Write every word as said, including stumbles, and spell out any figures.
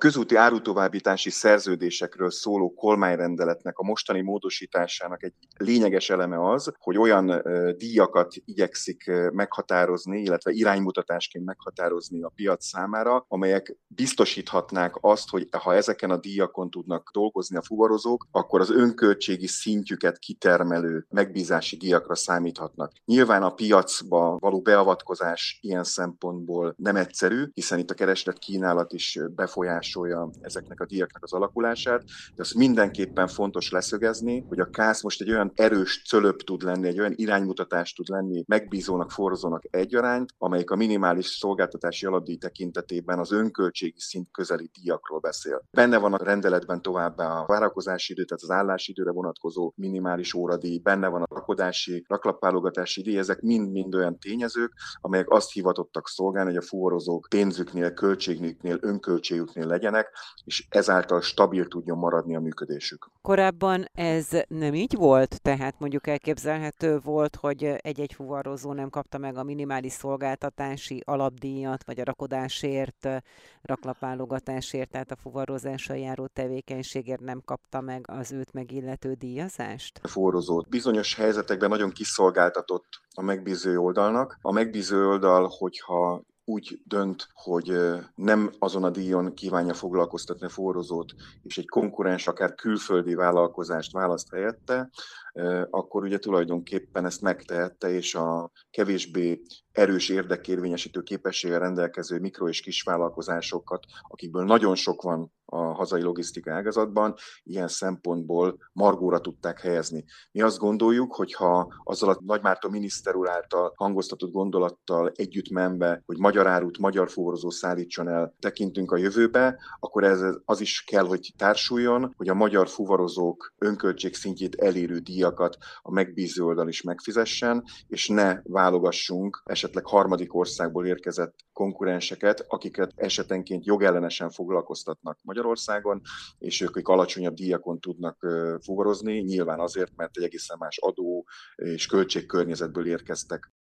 közúti árutovábbítási szerződésekről szóló kormányrendeletnek a mostani módosításának egy lényeges eleme az, hogy olyan ö, díjakat igyekszik ö, meghatározni, illetve iránymutatásként meghatározni a piac számára, amelyek biztosíthatnák azt, hogy ha ezeken a díjakon tudnak dolgozni a fuvarozók, akkor az önköltségi szintjüket kitermelő megbízási díjakra számíthatnak. Nyilván a piacba való beavatkozás ilyen szempontból nem egyszerű, hiszen itt a kereslet kínálat is befolyásolja ezeknek a díjaknak az alakulását, de azt mindenképpen fontos leszögezni, hogy a kász most egy olyan erős cölöp tud lenni, egy olyan iránymutatás tud lenni megbízónak, forrozónak egyaránt, amelyik a minimális szolgáltatási alapdíj tekintetében az önköltségi szint közeli díjakról beszél. Benne van a rendeletben továbbá a várakozási idő, tehát az állásidőre vonatkozó minimális óradíj, benne van a rakodási, raklapválogatási díj, ezek mind-mind olyan tényezők, amelyek azt hivatottak szolgálni, hogy a fuvarozók pénzüknél, költségüknél, önköltségüknél legyenek, és ezáltal stabil tudjon maradni a működésük. Korábban ez nem így volt? Tehát mondjuk elképzelhető volt, hogy egy-egy fuvarozó nem kapta meg a minimális szolgáltatási alapdíjat, vagy a rakodásért, raklapválogatásért, tehát a fuvarozással járó tevékenységért nem kapta meg az őt megillető díjazást? A fuvarozó bizonyos helyzetekben nagyon kiszolgáltatott a megbíző oldalnak. A megbíző oldal, hogyha úgy dönt, hogy nem azon a díjon kívánja foglalkoztatni a fuvarozót, és egy konkurens, akár külföldi vállalkozást választ helyette, akkor ugye tulajdonképpen ezt megtehette, és a kevésbé erős érdekérvényesítő képességgel rendelkező mikro- és kisvállalkozásokat, akikből nagyon sok van a hazai logisztika ágazatban, ilyen szempontból margóra tudták helyezni. Mi azt gondoljuk, hogy ha azzal a Nagymárton miniszter úr által hangoztatott gondolattal együtt menve, hogy magyar árut, magyar fuvarozó szállítson el, tekintünk a jövőbe, akkor ez az is kell, hogy társuljon, hogy a magyar fuvarozók önköltség szintjét elérő díjakat a megbíző oldal is megfizessen, és ne válogassunk esetleg harmadik országból érkezett konkurenseket, akiket esetenként jogellenesen foglalkoztatnak Magyarországon, és ők, ők alacsonyabb díjakon tudnak fuvarozni, nyilván azért, mert egy egészen más adó és költségkörnyezetből érkeztek.